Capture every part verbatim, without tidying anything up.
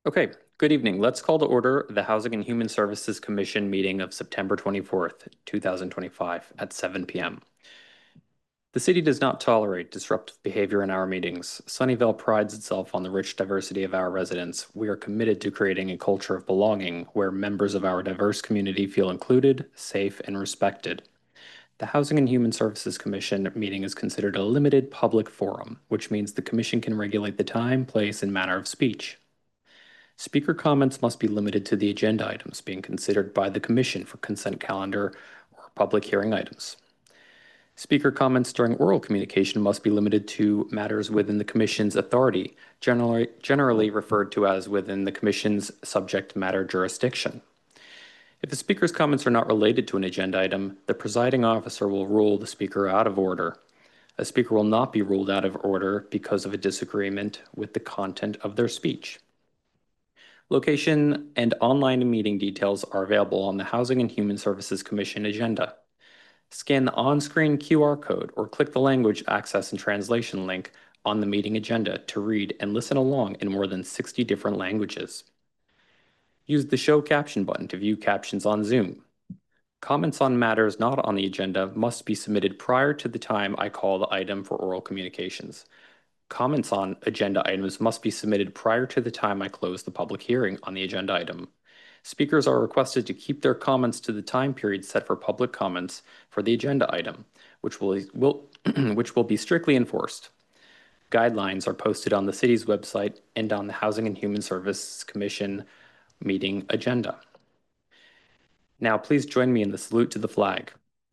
Okay, good evening. Let's call to order the Housing and Human Services Commission meeting of September twenty-fourth, two thousand twenty-five at seven p m The city does not tolerate disruptive behavior in our meetings. Sunnyvale prides itself on the rich diversity of our residents. We are committed to creating a culture of belonging where members of our diverse community feel included, safe, and respected. The Housing and Human Services Commission meeting is considered a limited public forum, which means the Commission can regulate the time, place, and manner of speech. Speaker comments must be limited to the agenda items being considered by the Commission for consent calendar or public hearing items. Speaker comments during oral communication must be limited to matters within the Commission's authority, generally, generally referred to as within the Commission's subject matter jurisdiction. If the speaker's comments are not related to an agenda item, the presiding officer will rule the speaker out of order. A speaker will not be ruled out of order because of a disagreement with the content of their speech. Location and online meeting details are available on the Housing and Human Services Commission agenda. Scan the on-screen Q R code or click the language access and translation link on the meeting agenda to read and listen along in more than sixty different languages. Use the Show Caption button to view captions on Zoom. Comments on matters not on the agenda must be submitted prior to the time I call the item for oral communications. Comments on agenda items must be submitted prior to the time I close the public hearing on the agenda item. Speakers are requested to keep their comments to the time period set for public comments for the agenda item, which will, will, which will be strictly enforced. Guidelines are posted on the city's website and on the Housing and Human Services Commission meeting agenda. Now, please join me in the salute to the flag.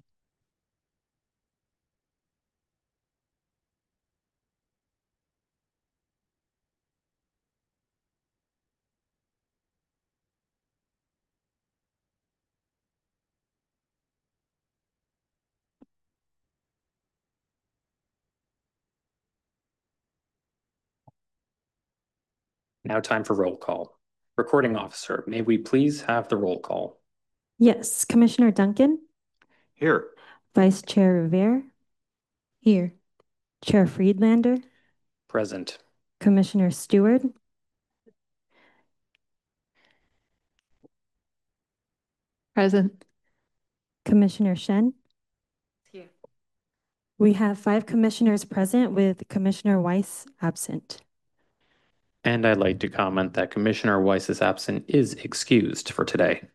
Now time for roll call. Recording officer, may we please have the roll call? Yes, Commissioner Duncan? Here. Vice Chair Rivera? Here. Chair Friedlander? Present. Commissioner Stewart? Present. Commissioner Shen? Here. We have five commissioners present with Commissioner Weiss absent. And I'd like to comment that Commissioner Weiss's absent is excused for today.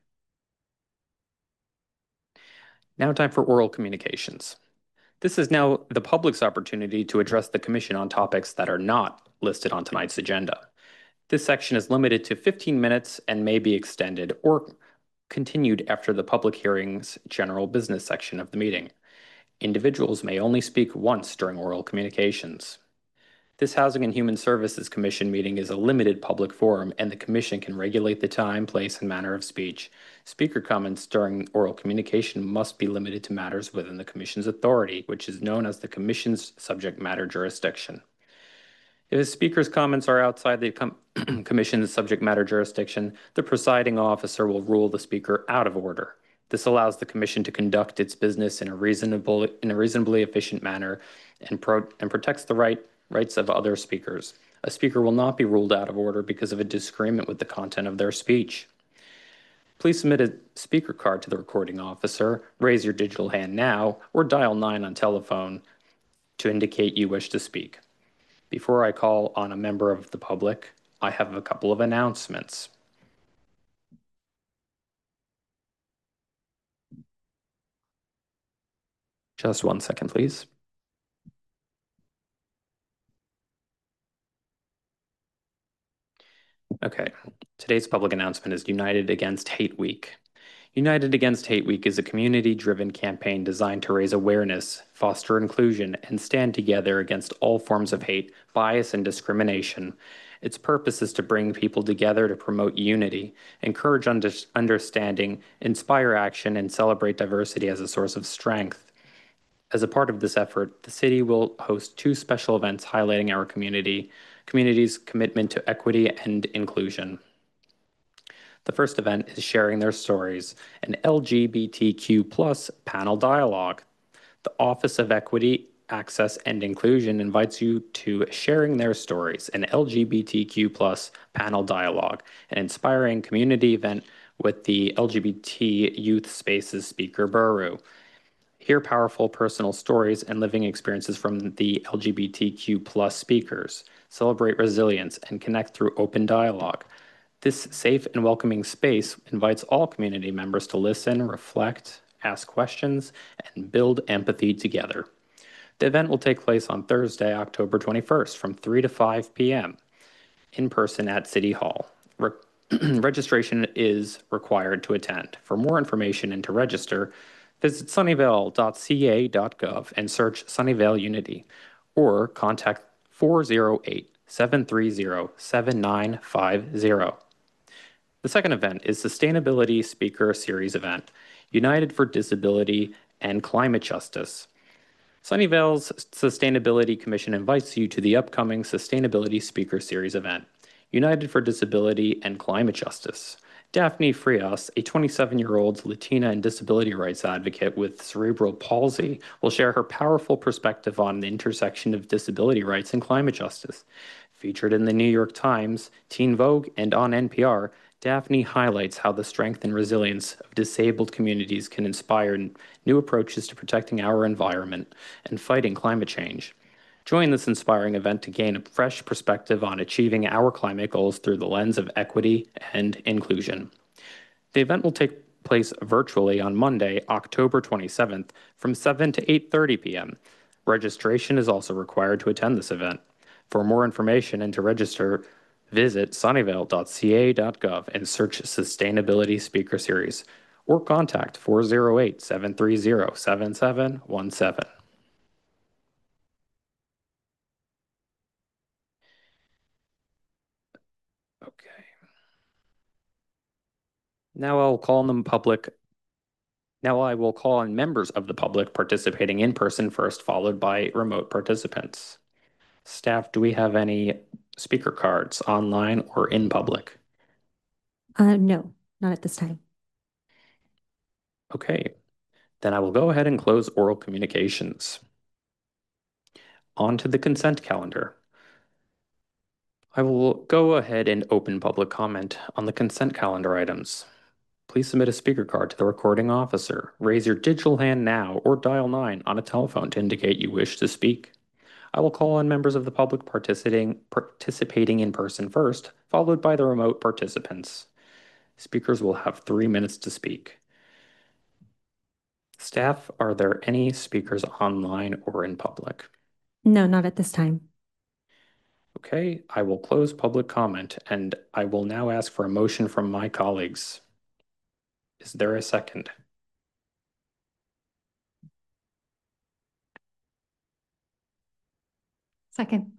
Now time for oral communications. This is now the public's opportunity to address the Commission on topics that are not listed on tonight's agenda. This section is limited to fifteen minutes and may be extended or continued after the public hearing's general business section of the meeting. Individuals may only speak once during oral communications. This Housing and Human Services Commission meeting is a limited public forum, and the Commission can regulate the time, place, and manner of speech. Speaker comments during oral communication must be limited to matters within the Commission's authority, which is known as the Commission's subject matter jurisdiction. If a speaker's comments are outside the com Commission's subject matter jurisdiction, the presiding officer will rule the speaker out of order. This allows the Commission to conduct its business in a reasonable, in a reasonably efficient manner and, pro and protects the right rights of other speakers. A speaker will not be ruled out of order because of a disagreement with the content of their speech. Please submit a speaker card to the recording officer, raise your digital hand now, or dial nine on telephone to indicate you wish to speak. Before I call on a member of the public, I have a couple of announcements. Just one second, please. Okay, today's public announcement is United Against Hate Week. United Against Hate Week is a community-driven campaign designed to raise awareness, foster inclusion, and stand together against all forms of hate, bias, and discrimination. Its purpose is to bring people together to promote unity, encourage under understanding, inspire action, and celebrate diversity as a source of strength. As a part of this effort, the city will host two special events highlighting our community, community's commitment to equity and inclusion. The first event is Sharing Their Stories, an L G B T Q plus panel dialogue. The Office of Equity Access and Inclusion invites you to Sharing Their Stories, an L G B T Q plus panel dialogue, an inspiring community event with the L G B T Youth Spaces speaker Buru. Hear powerful personal stories and living experiences from the L G B T Q plus speakers. Celebrate resilience and connect through open dialogue. This safe and welcoming space invites all community members to listen, reflect, ask questions, and build empathy together. The event will take place on Thursday, October twenty-first from three to five p m in person at City Hall. Re- registration is required to attend. For more information and to register, visit sunnyvale dot c a dot gov and search Sunnyvale Unity or contact four oh eight, seven three zero, seven nine five zero. The second event is Sustainability Speaker Series event, United for Disability and Climate Justice. Sunnyvale's Sustainability Commission invites you to the upcoming Sustainability Speaker Series event, United for Disability and Climate Justice. Daphne Frias, a twenty-seven-year-old Latina and disability rights advocate with cerebral palsy, will share her powerful perspective on the intersection of disability rights and climate justice. Featured in the New York Times, Teen Vogue, and on N P R, Daphne highlights how the strength and resilience of disabled communities can inspire new approaches to protecting our environment and fighting climate change. Join this inspiring event to gain a fresh perspective on achieving our climate goals through the lens of equity and inclusion. The event will take place virtually on Monday, October twenty-seventh from seven to eight thirty p m Registration is also required to attend this event. For more information and to register, visit sunnyvale dot c a dot gov and search Sustainability Speaker Series or contact four oh eight, seven three zero, seven seven one seven. Okay. Now I'll call on the public. Now I will call on members of the public participating in person first, followed by remote participants. Staff, do we have any speaker cards online or in public? Uh, no, not at this time. Okay, then I will go ahead and close oral communications. On to the consent calendar. I will go ahead and open public comment on the consent calendar items. Please submit a speaker card to the recording officer. Raise your digital hand now or dial nine on a telephone to indicate you wish to speak. I will call on members of the public participating, participating in person first, followed by the remote participants. Speakers will have three minutes to speak. Staff, are there any speakers online or in public? No, not at this time. Okay, I will close public comment and I will now ask for a motion from my colleagues. Is there a second? Second.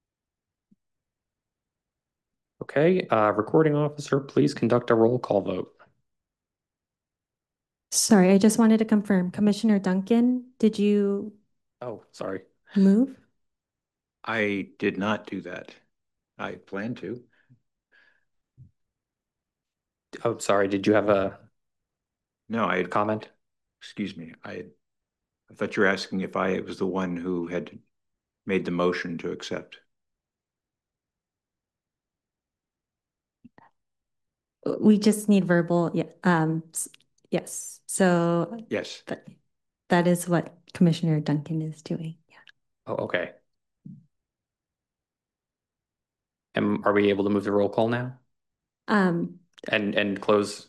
Okay, uh, recording officer, please conduct a roll call vote. Sorry, I just wanted to confirm. Commissioner Duncan, did you Oh, sorry. move? I did not do that. I plan to. Oh, sorry. Did you have a No, I, comment? excuse me, I, I thought you were asking if I was the one who had made the motion to accept. We just need verbal, yeah, um, s- yes. So Yes, that, that is what Commissioner Duncan is doing. Yeah. Oh, okay. And are we able to move the roll call now Um, and and close?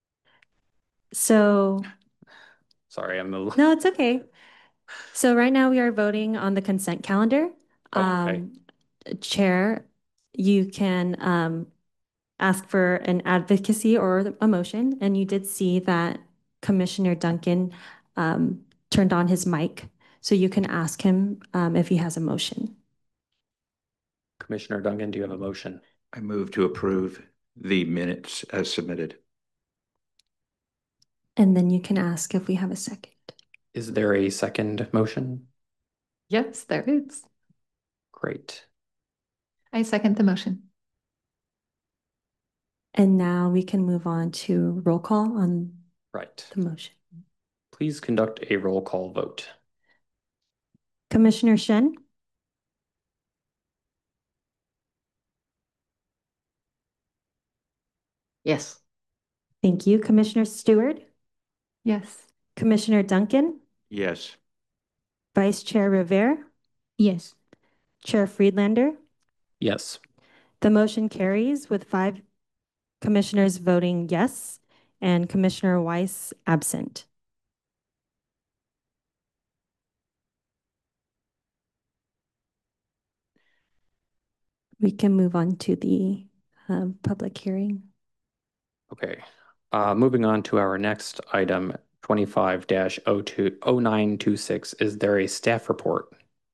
so Sorry, I'm a little. no, it's okay. So right now we are voting on the consent calendar. Oh, okay. Um, Chair, you can um ask for an advocacy or a motion, and you did see that Commissioner Duncan um turned on his mic, so you can ask him um if he has a motion. Commissioner Duncan, do you have a motion? I move to approve the minutes as submitted. And then you can ask if we have a second. Is there a second motion? Yes, there is. Great. I second the motion. And now we can move on to roll call on Right. the motion. Please conduct a roll call vote. Commissioner Shen, Yes. thank you. Commissioner Stewart, Yes. Commissioner Duncan, Yes. Vice Chair Rivera, Yes. Chair Friedlander. Yes. The motion carries with five commissioners voting yes and Commissioner Weiss absent. We can move on to the um, public hearing. Okay. Uh, moving on to our next item, twenty-five dash oh two, oh nine two six. Is there a staff report?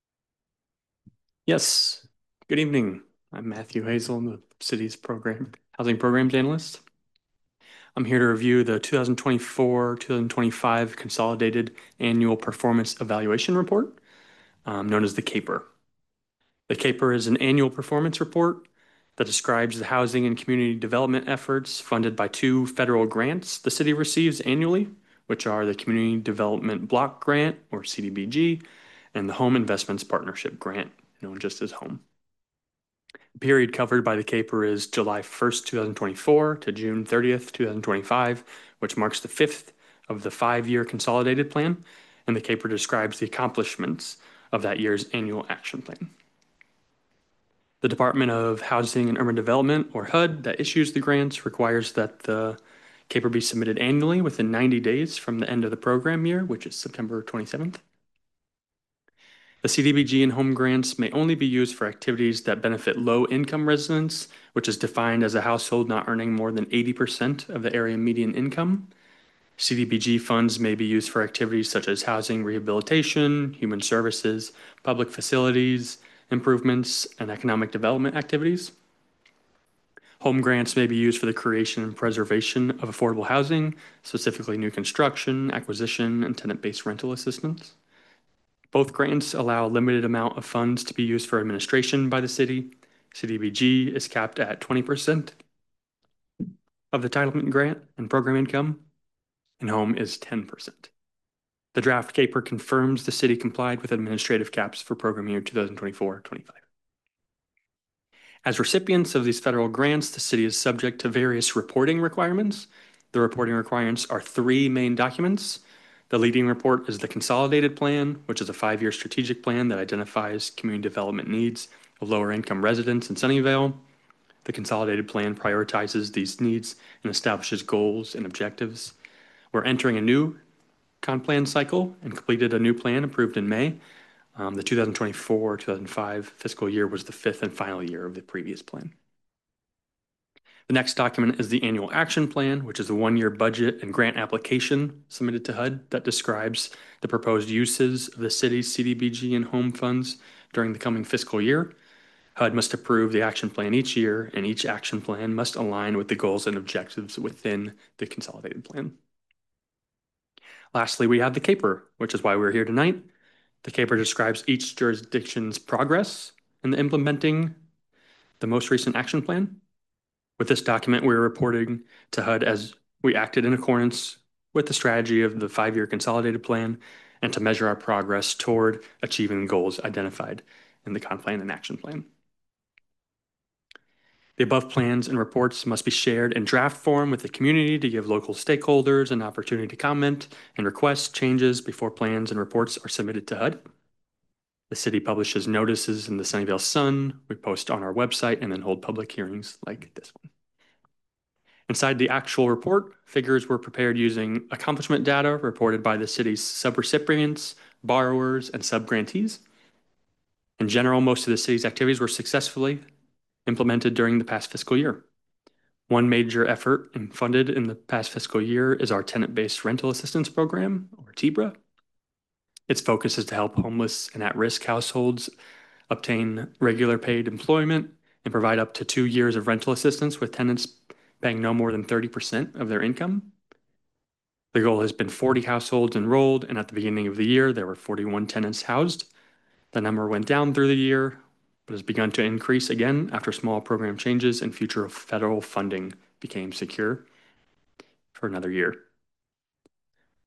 Yes. Good evening. I'm Matthew Hazel, I'm the city's program housing programs analyst. I'm here to review the two thousand twenty-four two thousand twenty-five Consolidated Annual Performance Evaluation Report, um, known as the CAPER. The CAPER is an annual performance report that describes the housing and community development efforts funded by two federal grants the city receives annually, which are the Community Development Block Grant, or C D B G, and the Home Investments Partnership Grant, known just as HOME. The period covered by the CAPER is July first, two thousand twenty-four to June thirtieth, two thousand twenty-five, which marks the fifth of the five-year consolidated plan, and the CAPER describes the accomplishments of that year's annual action plan. The Department of Housing and Urban Development, or H U D, that issues the grants requires that the CAPER be submitted annually within ninety days from the end of the program year, which is September twenty-seventh. The C D B G and home grants may only be used for activities that benefit low-income residents, which is defined as a household not earning more than eighty percent of the area median income. C D B G funds may be used for activities such as housing rehabilitation, human services, public facilities, improvements, and economic development activities. Home grants may be used for the creation and preservation of affordable housing, specifically new construction, acquisition, and tenant-based rental assistance. Both grants allow a limited amount of funds to be used for administration by the city. C D B G is capped at twenty percent of the entitlement grant and program income, and home is ten percent. The draft CAPER confirms the city complied with administrative caps for program year two thousand twenty-four twenty-five. As recipients of these federal grants, the city is subject to various reporting requirements. The reporting requirements are three main documents. The leading report is the Consolidated Plan, which is a five-year strategic plan that identifies community development needs of lower-income residents in Sunnyvale. The Consolidated Plan prioritizes these needs and establishes goals and objectives. We're entering a new con plan cycle and completed a new plan approved in May. Um, the two thousand twenty-four two thousand five fiscal year was the fifth and final year of the previous plan. The next document is the Annual Action Plan, which is a one-year budget and grant application submitted to H U D that describes the proposed uses of the city's C D B G and home funds during the coming fiscal year. H U D must approve the action plan each year, and each action plan must align with the goals and objectives within the consolidated plan. Lastly, we have the CAPER, which is why we're here tonight. The CAPER describes each jurisdiction's progress in implementing the most recent action plan. With this document, we're reporting to H U D as we acted in accordance with the strategy of the five-year consolidated plan and to measure our progress toward achieving the goals identified in the con plan and action plan. The above plans and reports must be shared in draft form with the community to give local stakeholders an opportunity to comment and request changes before plans and reports are submitted to H U D. The city publishes notices in the Sunnyvale Sun, we post on our website, and then hold public hearings like this one. Inside the actual report, figures were prepared using accomplishment data reported by the city's subrecipients, borrowers, and subgrantees. In general, most of the city's activities were successfully implemented during the past fiscal year. One major effort and funded in the past fiscal year is our tenant-based rental assistance program, or T B R A. Its focus is to help homeless and at-risk households obtain regular paid employment and provide up to two years of rental assistance with tenants paying no more than thirty percent of their income. The goal has been forty households enrolled, and at the beginning of the year, there were forty-one tenants housed. The number went down through the year, but has begun to increase again after small program changes and future federal funding became secure for another year.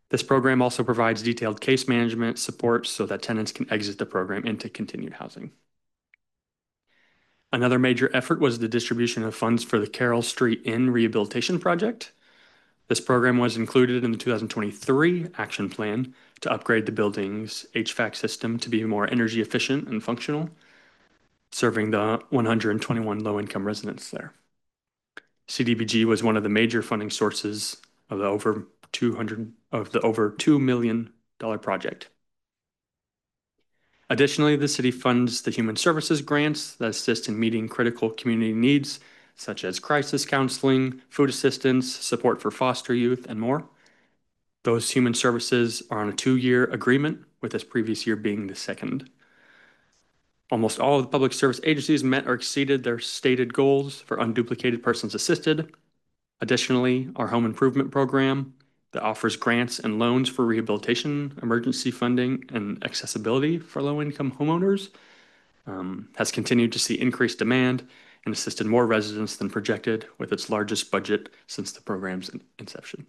This program also provides detailed case management support so that tenants can exit the program into continued housing. Another major effort was the distribution of funds for the Carroll Street Inn Rehabilitation Project. This program was included in the two thousand twenty-three action plan to upgrade the building's H V A C system to be more energy efficient and functional, serving the one hundred twenty-one low-income residents there. C D B G was one of the major funding sources of the over two hundred of the over two million dollar project. Additionally, the city funds the human services grants that assist in meeting critical community needs, such as crisis counseling, food assistance, support for foster youth, and more. Those human services are on a two-year agreement, with this previous year being the second. Almost all of the public service agencies met or exceeded their stated goals for unduplicated persons assisted. Additionally, our home improvement program that offers grants and loans for rehabilitation, emergency funding, and accessibility for low-income homeowners um, has continued to see increased demand and assisted more residents than projected, with its largest budget since the program's inception.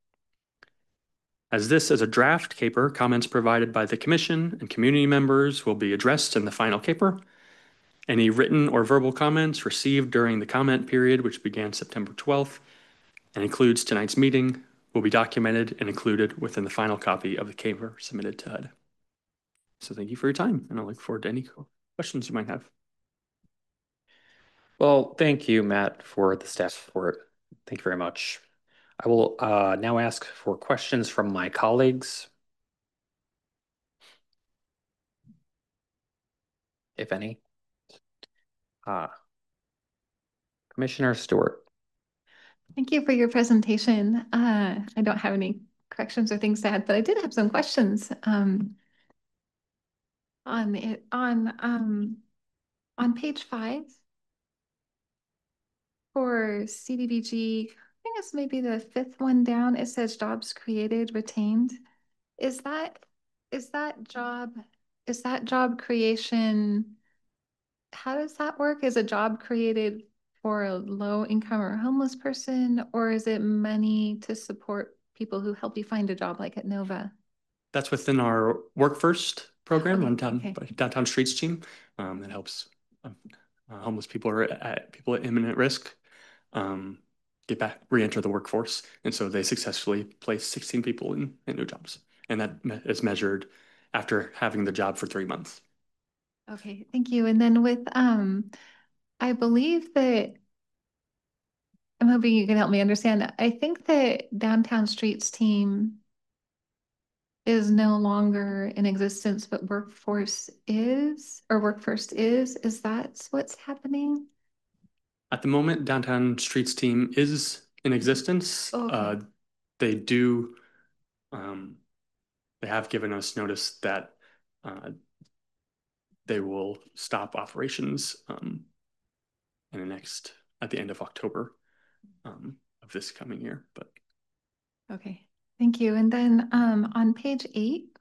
As this is a draft caper, comments provided by the commission and community members will be addressed in the final caper. Any written or verbal comments received during the comment period, which began September twelfth and includes tonight's meeting, will be documented and included within the final copy of the caper submitted to H U D. So thank you for your time, and I look forward to any questions you might have. Well, thank you, Matt, for the staff report. Thank you very much. I will uh, now ask for questions from my colleagues, if any. Uh, Commissioner Stewart. Thank you for your presentation. Uh, I don't have any corrections or things to add, but I did have some questions um, on it on um, on page five for C D B G. I think it's maybe the fifth one down. It says jobs created, retained. Is that is that job is that job creation? How does that work? Is a job created for a low income or homeless person, or is it money to support people who help you find a job like at Nova? That's within our Work First program Okay, on town, okay. Downtown Streets team um, that helps um, uh, homeless people or at people at imminent risk um, get back, re-enter the workforce. And so they successfully place sixteen people in, in new jobs. And that me is measured after having the job for three months. Okay, thank you. And then with, um, I believe that, I'm hoping you can help me understand. I think that Downtown Streets team is no longer in existence, but Workforce is, or Work First is. Is that what's happening? At the moment, Downtown Streets team is in existence. Okay. Uh, they do, um, they have given us notice that uh, they will stop operations um, in the next, at the end of October um, of this coming year. But Okay, thank you. And then um, on page eight,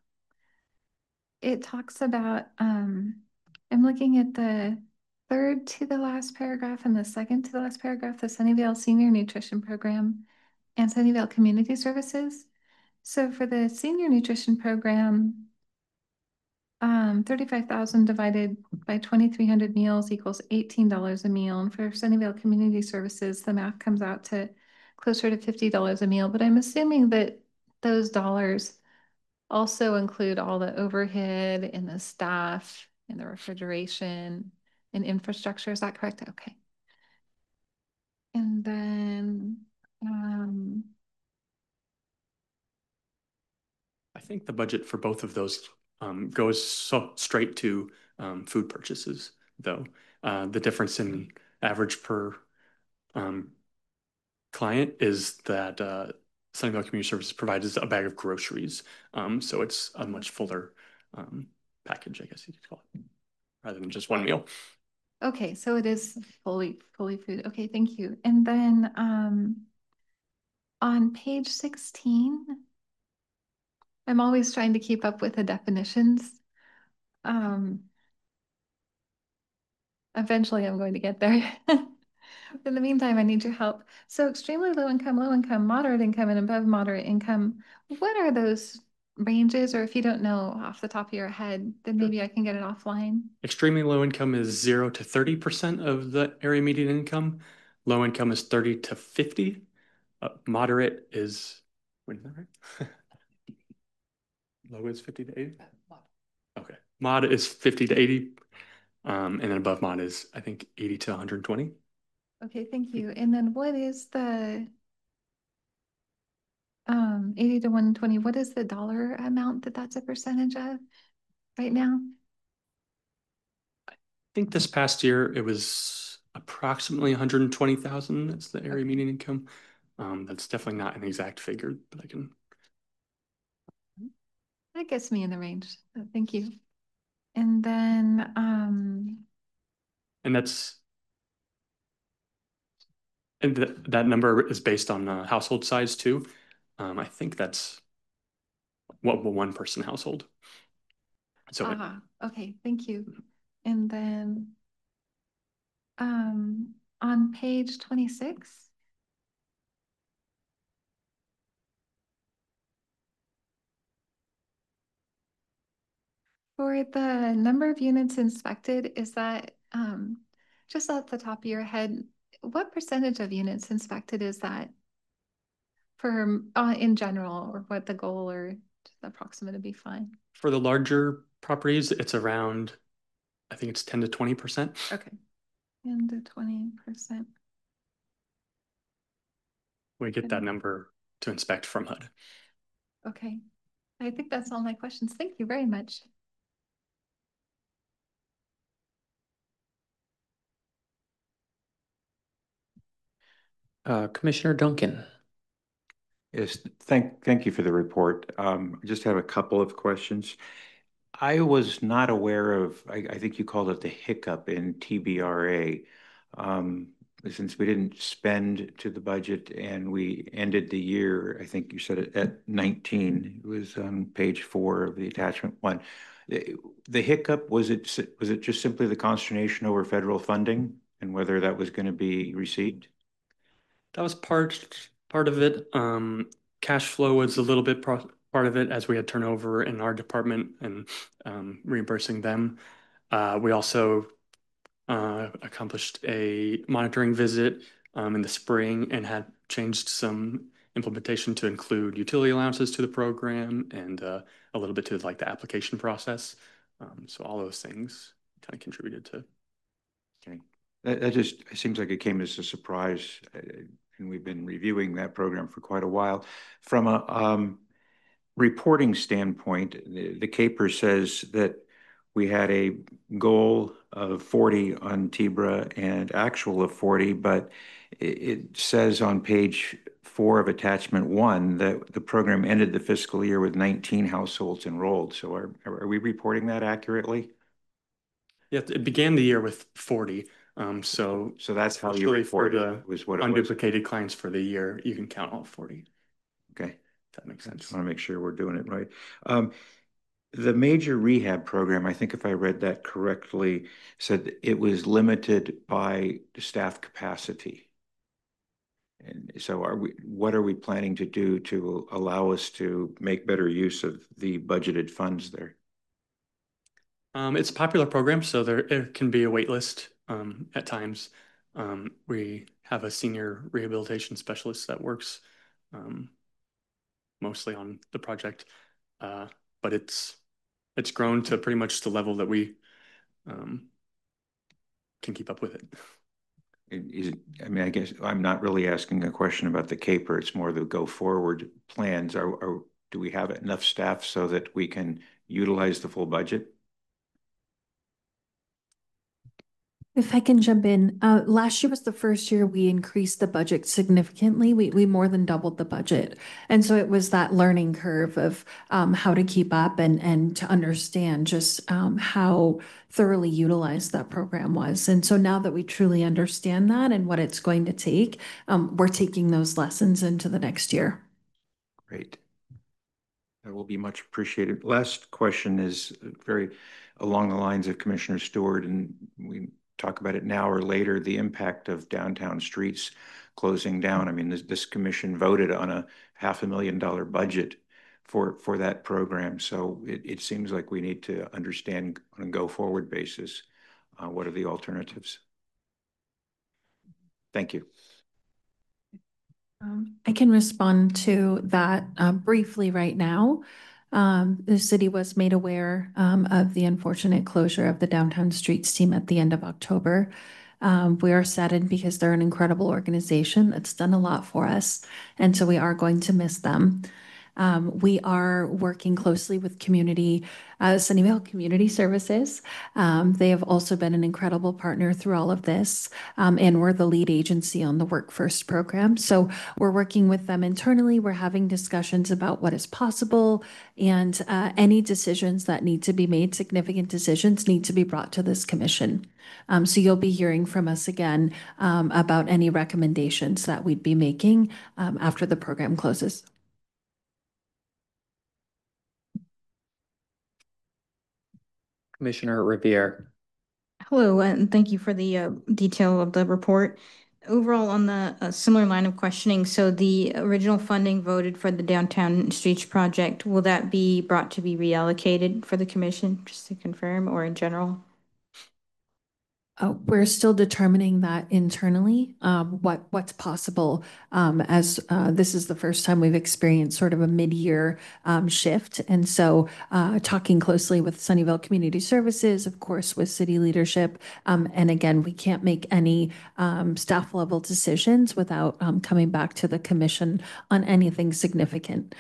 it talks about, um, I'm looking at the third to the last paragraph and the second to the last paragraph, the Sunnyvale Senior Nutrition Program and Sunnyvale Community Services. So for the Senior Nutrition Program, um, thirty-five thousand divided by twenty-three hundred meals equals eighteen dollars a meal. And for Sunnyvale Community Services, the math comes out to closer to fifty dollars a meal. But I'm assuming that those dollars also include all the overhead and the staff and the refrigeration and infrastructure. Is that correct? Okay. And then, um, I think the budget for both of those um, goes so straight to um, food purchases, though. Uh, the difference in average per um, client is that uh, Sunnyvale Community Services provides a bag of groceries. Um, so it's a much fuller um, package, I guess you could call it, rather than just one meal. okay, so it is fully, fully food. Okay, thank you. And then um, on page sixteen, I'm always trying to keep up with the definitions. Um, eventually I'm going to get there. In the meantime, I need your help. So extremely low income, low income, moderate income, and above moderate income. What are those ranges? Or if you don't know off the top of your head, then maybe I can get it offline. Extremely low income is zero to thirty percent of the area median income. Low income is thirty to fifty. Uh, moderate is, wait, is that right? Low is fifty to eighty? Okay. Mod is fifty to eighty. Um, and then above mod is, I think, eighty to one hundred twenty. Okay, thank you. And then what is the um eighty to one twenty? What is the dollar amount that that's a percentage of right now? I think this past year it was approximately one hundred twenty thousand. That's the area Okay. median income. Um, that's definitely not an exact figure, but I can. That gets me in the range. So thank you. And then um And that's, and th that number is based on uh, household size too. Um, I think that's what one person household. So it, ah, okay, thank you. And then um on page twenty-six. For the number of units inspected, is that um just off the top of your head, what percentage of units inspected is that for uh, in general, or what the goal or just approximate would be fine? for the larger properties, it's around, I think it's ten to twenty percent. Okay, ten to twenty percent. We get that number to inspect from H U D. Okay, I think that's all my questions. Thank you very much. Uh, Commissioner Duncan. Yes, thank, thank you for the report. Um, I just have a couple of questions. I was not aware of, I, I think you called it the hiccup in T B R A. Um, since we didn't spend to the budget and we ended the year, I think you said it at nineteen. It was on page four of the attachment one. The, the hiccup, was it, was it just simply the consternation over federal funding and whether that was going to be received? That was part part of it. Um, cash flow was a little bit pro part of it as we had turnover in our department and um, reimbursing them. Uh, we also uh, accomplished a monitoring visit um, in the spring and had changed some implementation to include utility allowances to the program and uh, a little bit to like the application process. Um, so all those things kind of contributed to. Okay. That, that just, it seems like it came as a surprise, uh, and we've been reviewing that program for quite a while. From a um, reporting standpoint, the, the CAPER says that we had a goal of forty on T B R A and actual of forty, but it, it says on page four of attachment one that the program ended the fiscal year with nineteen households enrolled. So are, are we reporting that accurately? Yeah, it began the year with forty. Um, so So that's how you actually for reported the it, was what it was. unduplicated clients for the year, you can count all forty. Okay. If that makes I just sense. want to make sure we're doing it right. Um, the major rehab program, I think if I read that correctly, said it was limited by staff capacity. And so are we, what are we planning to do to allow us to make better use of the budgeted funds there? Um, it's a popular program, so there it can be a wait list um, at times. Um, we have a senior rehabilitation specialist that works um, mostly on the project, uh, but it's it's grown to pretty much the level that we um, can keep up with it. Is it, I mean, I guess I'm not really asking a question about the CAPER. It's more the go forward plans. Are, are do we have enough staff so that we can utilize the full budget? If I can jump in, uh, last year was the first year we increased the budget significantly. We, we more than doubled the budget. And so it was that learning curve of um, how to keep up and, and to understand just um, how thoroughly utilized that program was. And so now that we truly understand that and what it's going to take, um, we're taking those lessons into the next year. Great. That will be much appreciated. Last question is very along the lines of Commissioner Stewart, and we talk about it now or later, the impact of downtown streets closing down. I mean, this, this commission voted on a half a million dollar budget for, for that program. So it, it seems like we need to understand on a go forward basis, uh, what are the alternatives? Thank you. Um, I can respond to that uh, briefly right now. Um, the city was made aware um, of the unfortunate closure of the downtown streets team at the end of October. Um, we are saddened because they're an incredible organization that's done a lot for us, and so we are going to miss them. Um, we are working closely with community, uh, Sunnyvale Community Services. Um, they have also been an incredible partner through all of this, um, and we're the lead agency on the Work First program. So we're working with them internally. We're having discussions about what is possible, and uh, any decisions that need to be made, significant decisions, need to be brought to this commission. Um, so you'll be hearing from us again um, about any recommendations that we'd be making um, after the program closes. Commissioner Riviere. Hello, and thank you for the uh, detail of the report. Overall, on the uh, similar line of questioning, so the original funding voted for the downtown streets project, will that be brought to be reallocated for the commission, just to confirm, or in general? Uh, we're still determining that internally, um, what what's possible, um, as uh, this is the first time we've experienced sort of a mid-year um, shift. And so uh, talking closely with Sunnyvale Community Services, of course, with city leadership. Um, and again, we can't make any um, staff level decisions without um, coming back to the commission on anything significant.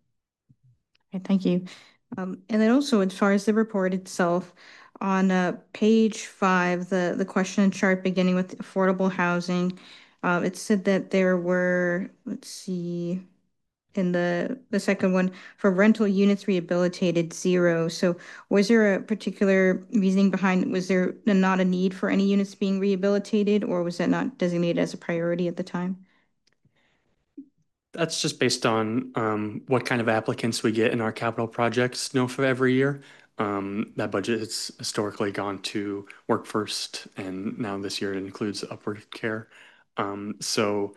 Okay, thank you. Um, and then also, as far as the report itself, on uh, page five, the, the question chart beginning with affordable housing, uh, it said that there were, let's see, in the, the second one, for rental units rehabilitated, zero. So was there a particular reasoning behind, was there not a need for any units being rehabilitated, or was that not designated as a priority at the time? That's just based on um, what kind of applicants we get in our capital projects, you know, for every year. Um, that budget has historically gone to Work First, and now this year it includes Upward Care. Um, so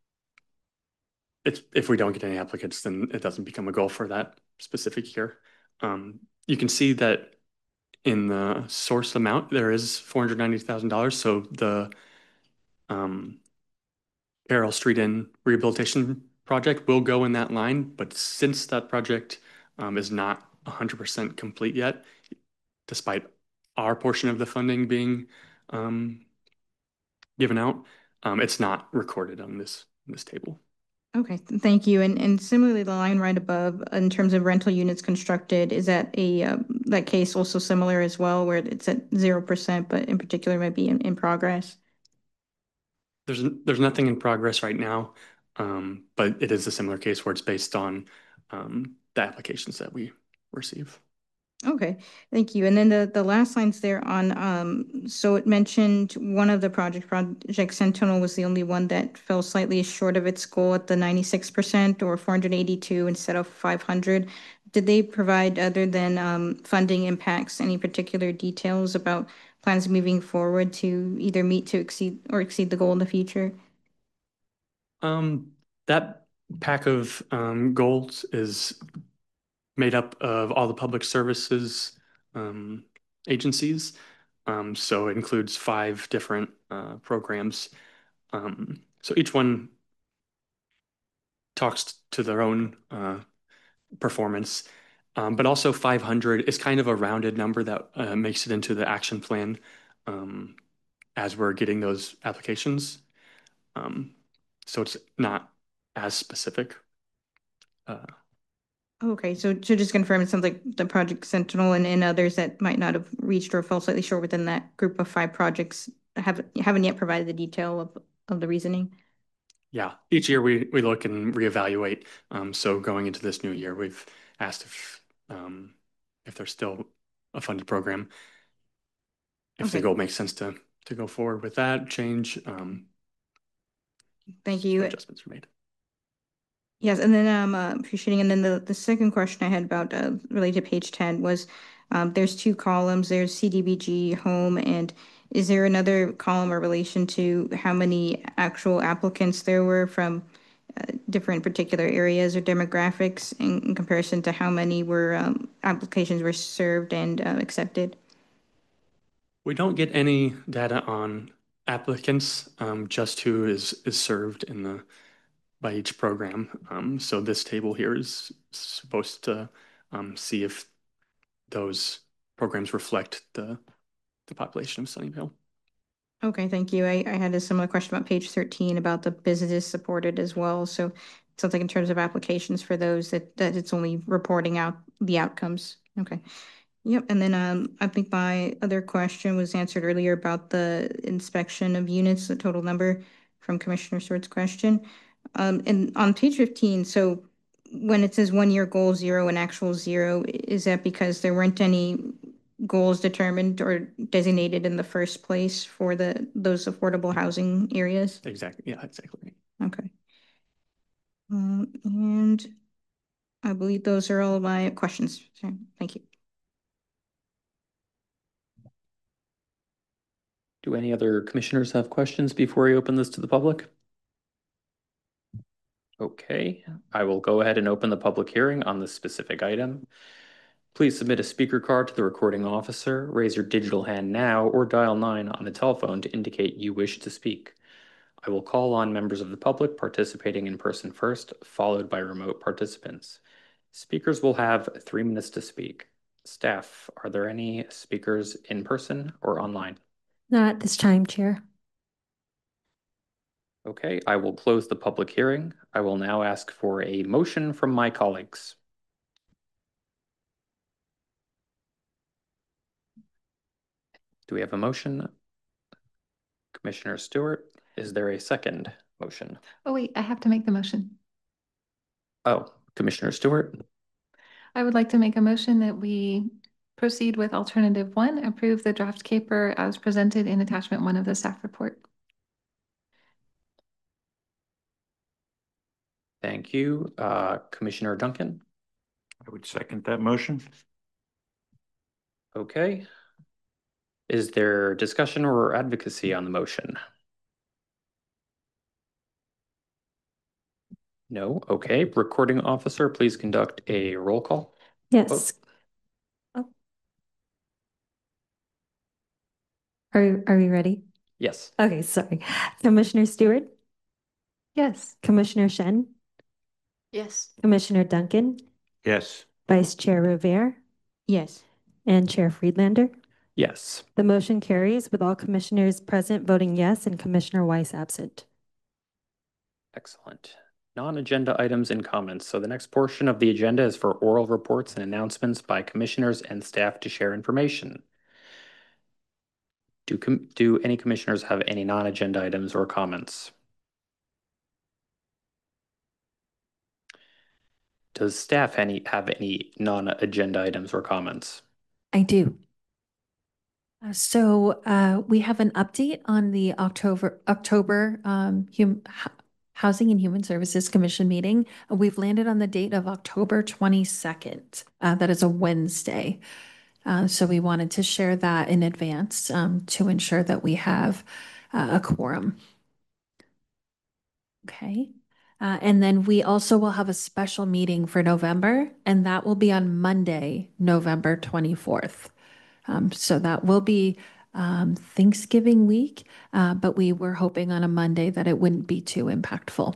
it's, if we don't get any applicants, then it doesn't become a goal for that specific year. Um, you can see that in the source amount, there is four hundred ninety thousand dollars. So the um, Carroll Street Inn rehabilitation project will go in that line, but since that project um, is not one hundred percent complete yet, despite our portion of the funding being um, given out, um, it's not recorded on this this table. Okay, th- thank you. And and similarly, the line right above, in terms of rental units constructed, is that a uh, that case also similar as well, where it's at zero percent, but in particular might be in, in progress? There's there's nothing in progress right now, um, but it is a similar case where it's based on um, the applications that we receive. Okay, thank you. And then the, the last lines there on, um, so it mentioned one of the project, Project Sentinel was the only one that fell slightly short of its goal at the ninety-six percent, or four hundred eighty-two instead of five hundred. Did they provide, other than um, funding impacts, any particular details about plans moving forward to either meet to exceed or exceed the goal in the future? Um, that pack of um, goals is made up of all the public services um, agencies. Um, so it includes five different uh, programs. Um, so each one talks to their own uh, performance, um, but also five hundred is kind of a rounded number that uh, makes it into the action plan um, as we're getting those applications. Um, so it's not as specific. Uh, Okay, so so just confirm, it sounds like the Project Sentinel and, and others that might not have reached or fell slightly short within that group of five projects haven't haven't yet provided the detail of, of the reasoning. Yeah, each year we, we look and reevaluate. Um, so going into this new year, we've asked if um, if there's still a funded program, if the Okay. goal makes sense to to go forward with that change. Um, Thank you. adjustments are made. Yes, and then um uh, appreciating, and then the the second question I had about uh, related to page ten was, um, there's two columns. There's C D B G home and is there another column or relation to how many actual applicants there were from uh, different particular areas or demographics in, in comparison to how many were um, applications were served and uh, accepted? We don't get any data on applicants, um, just who is is served in the by each program. Um, so this table here is supposed to um, see if those programs reflect the the population of Sunnyvale. Okay, thank you. I, I had a similar question about page thirteen about the businesses supported as well. So it sounds like in terms of applications for those that, that it's only reporting out the outcomes. Okay. Yep. And then um, I think my other question was answered earlier about the inspection of units, the total number from Commissioner Stewart's question. Um, and on page fifteen, so when it says one year goal zero and actual zero, is that because there weren't any goals determined or designated in the first place for the those affordable housing areas? Exactly. Yeah, exactly. Okay. Um, and I believe those are all my questions. So, thank you. Do any other commissioners have questions before I open this to the public? Okay, I will go ahead and open the public hearing on this specific item. Please submit a speaker card to the recording officer, raise your digital hand now, or dial nine on the telephone to indicate you wish to speak. I will call on members of the public participating in person first, followed by remote participants. Speakers will have three minutes to speak. Staff, are there any speakers in person or online? Not at this time, Chair. Okay, I will close the public hearing. I will now ask for a motion from my colleagues. Do we have a motion? Commissioner Stewart, is there a second motion? Oh, wait, I have to make the motion. Oh, Commissioner Stewart? I would like to make a motion that we proceed with alternative one, approve the draft caper as presented in attachment one of the staff report. Thank you. Uh, Commissioner Duncan? I would second that motion. Okay. Is there discussion or advocacy on the motion? No. Okay. Recording officer, please conduct a roll call. Yes. Oh. Are, are we ready? Yes. Okay, sorry. Commissioner Stewart, Yes. Commissioner Shen, Yes. Commissioner Duncan, Yes. Vice Chair Rivera, Yes. and Chair Friedlander. Yes. The motion carries with all commissioners present voting yes and Commissioner Weiss absent. Excellent. Non-agenda items and comments. So the next portion of the agenda is for oral reports and announcements by commissioners and staff to share information. Do, com do any commissioners have any non-agenda items or comments? Does staff any have any non-agenda items or comments? I do. Uh, So uh, we have an update on the October October um, hum, Housing and Human Services Commission meeting. Uh, We've landed on the date of October twenty-second. Uh, that is a Wednesday. Uh, so we wanted to share that in advance um, to ensure that we have uh, a quorum. Okay. Uh, and then we also will have a special meeting for November, and that will be on Monday, November twenty-fourth. Um, so that will be um, Thanksgiving week, uh, but we were hoping on a Monday that it wouldn't be too impactful.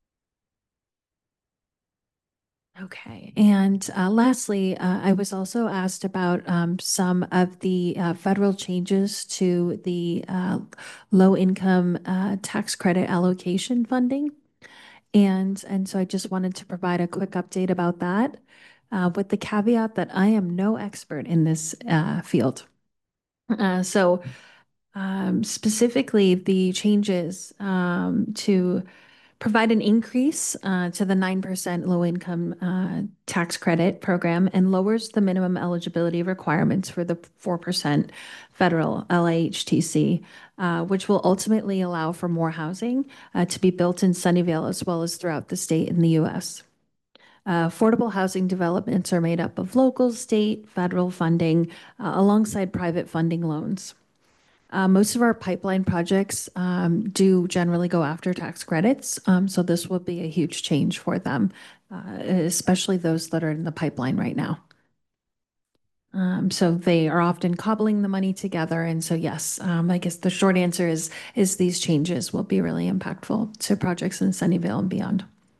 Okay, and uh, lastly, uh, I was also asked about um, some of the uh, federal changes to the uh, low-income uh, tax credit allocation funding. And, and so I just wanted to provide a quick update about that, uh, with the caveat that I am no expert in this uh, field. Uh, so um, specifically, the changes um, to provide an increase uh, to the nine percent low-income uh, tax credit program and lowers the minimum eligibility requirements for the four percent federal L A H T C, uh, which will ultimately allow for more housing uh, to be built in Sunnyvale as well as throughout the state and the U S. Uh, affordable housing developments are made up of local, state, federal funding uh, alongside private funding loans. Uh, most of our pipeline projects um, do generally go after tax credits. Um, so this will be a huge change for them, uh, especially those that are in the pipeline right now. Um, so they are often cobbling the money together. And so, yes, um, I guess the short answer is, is these changes will be really impactful to projects in Sunnyvale and beyond.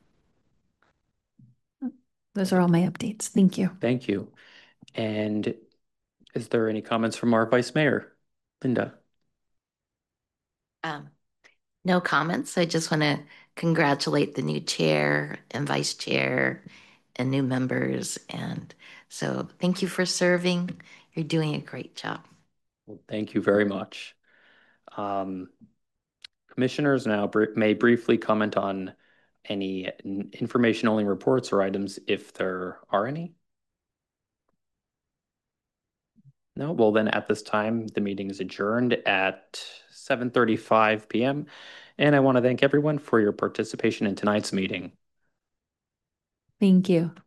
Those are all my updates. Thank you. Thank you. And is there any comments from our Vice Mayor? Linda? Um, no comments. I just want to congratulate the new chair and vice chair and new members. And so thank you for serving. You're doing a great job. Well, thank you very much. Um, commissioners now br may briefly comment on any information-only reports or items if there are any. No, well then at this time, the meeting is adjourned at seven thirty-five p m And I want to thank everyone for your participation in tonight's meeting. Thank you.